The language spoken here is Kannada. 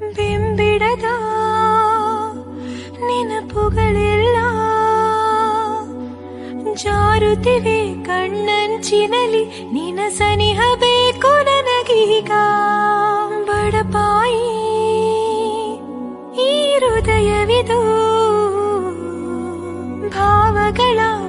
ಬಿಂಬಿಡದ ನೆನಪುಗಳೆಲ್ಲ ಜಾರುತ್ತಿವೆ ಕಣ್ಣಂಚಿನಲ್ಲಿ, ನಿನ ಸನಿಹ ಬೇಕು ನನಗೀಗ. ಬಡಪಾಯಿ ಈ ಹೃದಯವಿದು ಭಾವಗಳ